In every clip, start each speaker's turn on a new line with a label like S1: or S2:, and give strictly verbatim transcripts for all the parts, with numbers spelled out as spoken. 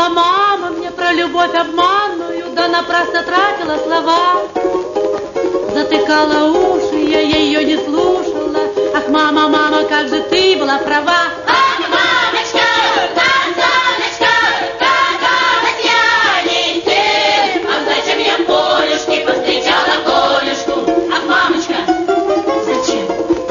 S1: Говорила мама мне про любовь обманную, да напрасно тратила слова. Затыкала уши, я ее не слушала. Ах, мама, мама, как же ты была права.
S2: Ах, мамочка, Казаночка, казалось я не тем. Ах, зачем я Полюшки повстречала Колюшку? Ах, мамочка, зачем?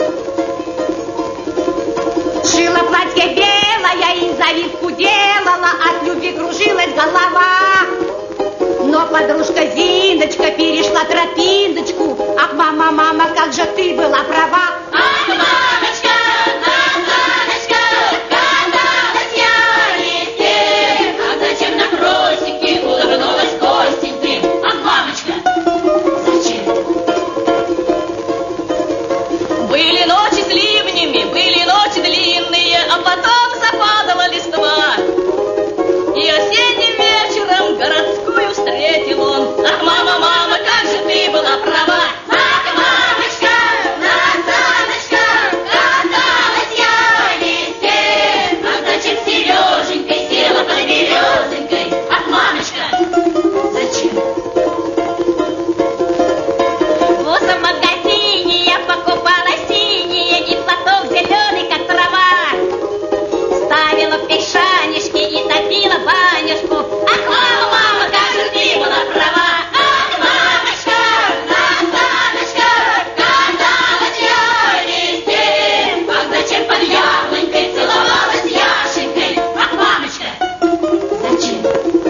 S3: Шила платье белое и завивку делала, от любви кружилась голова. Но подружка Зиночка перешла тропиночку. Ах, мама, мама, как же ты была права.
S2: Ах, мамочка, Казаночка, казалось я не тем. Ах, зачем на кросике улыбнулась Костеньке? Ах, мамочка, зачем?
S4: Были ночи с ливнями, были ночи длинные, а потом западала листва. И осенним вечером городскую встретил он. Ах, мама, мама, как же ты была права.
S2: Ах, мамочка, Казаночка, казалось я не тем. Ах, зачем Сереженькой села под березонькой? Ах, мамочка, зачем?
S3: В узком магазине я покупала синие и платок зеленый, как трава. Ставила в пешанишки и топила банюшку.
S2: Ах, мама, мама, как же ты была права. Ах, мамочка, Казаночка, казалось я не тем. Ах, зачем под яблонькой целовалась Яшенькой? Ах, мамочка, зачем?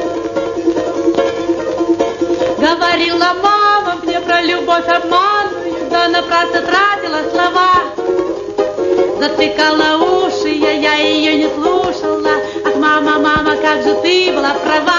S1: Говорила мама мне про любовь обманную, да напрасно тратила слова. Затыкала уши, я, я ее не слушала. Ах, мама, мама, как же ты была права.